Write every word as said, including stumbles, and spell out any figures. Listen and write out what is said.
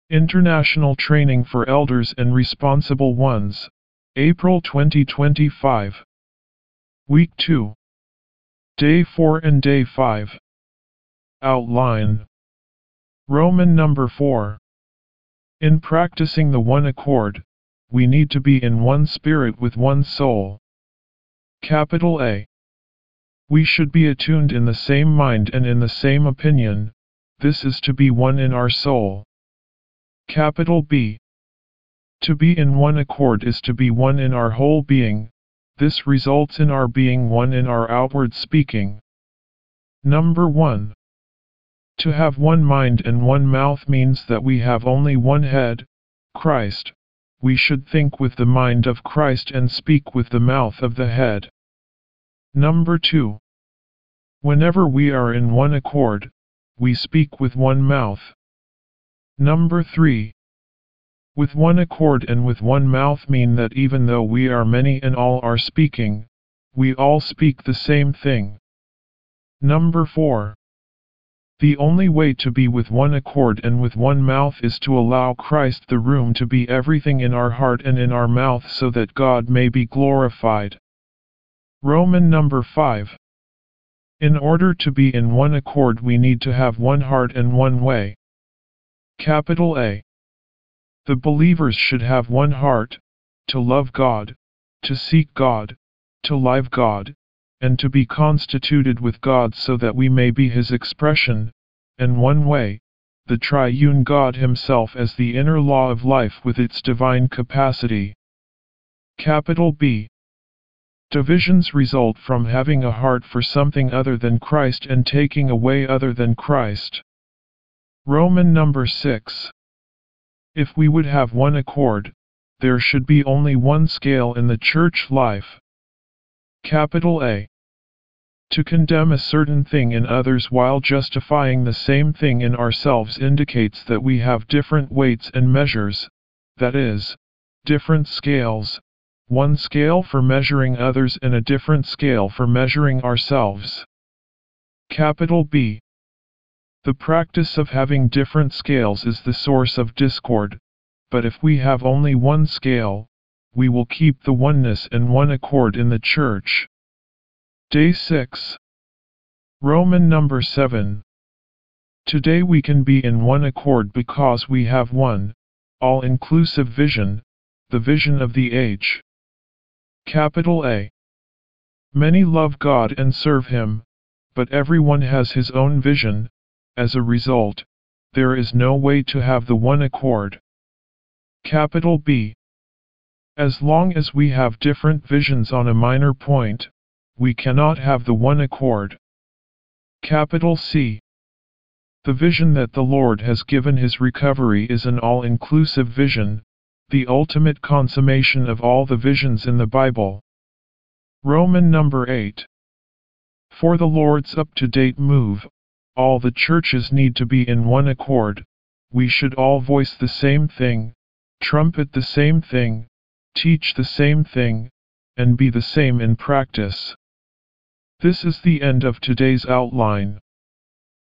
International Training for Elders and Responsible Ones, April twenty twenty-five. Week two. Day four and Day five. Outline. Roman number four. In practicing the one accord, we need to be in one spirit with one soul. Capital A. We should be attuned in the same mind and in the same opinion, this is to be one in our soul. Capital B. To be in one accord is to be one in our whole being, this results in our being one in our outward speaking. Number one. To have one mind and one mouth means that we have only one head, Christ. We should think with the mind of Christ and speak with the mouth of the head. Number two. Whenever we are in one accord, we speak with one mouth. Number three. With one accord and with one mouth mean that even though we are many and all are speaking, we all speak the same thing. Number four. The only way to be with one accord and with one mouth is to allow Christ the room to be everything in our heart and in our mouth so that God may be glorified. Roman number five. In order to be in one accord we need to have one heart and one way. Capital A. The believers should have one heart, to love God, to seek God, to live God, and to be constituted with God so that we may be His expression, and one way, the triune God Himself as the inner law of life with its divine capacity. Capital B. Divisions result from having a heart for something other than Christ and taking away other than Christ. Roman number six. If we would have one accord, there should be only one scale in the church life. Capital A. To condemn a certain thing in others while justifying the same thing in ourselves indicates that we have different weights and measures, that is, different scales, one scale for measuring others and a different scale for measuring ourselves. Capital B. The practice of having different scales is the source of discord, but if we have only one scale, we will keep the oneness and one accord in the church. Day six. Roman number seven. Today we can be in one accord because we have one, all-inclusive vision, the vision of the age. Capital A. Many love God and serve Him, but everyone has his own vision. As a result, there is no way to have the one accord. Capital B. As long as we have different visions on a minor point, we cannot have the one accord. Capital C. The vision that the Lord has given His recovery is an all-inclusive vision, the ultimate consummation of all the visions in the Bible. Roman number eight. For the Lord's up-to-date move, all the churches need to be in one accord, we should all voice the same thing, trumpet the same thing, teach the same thing, and be the same in practice. This is the end of today's outline.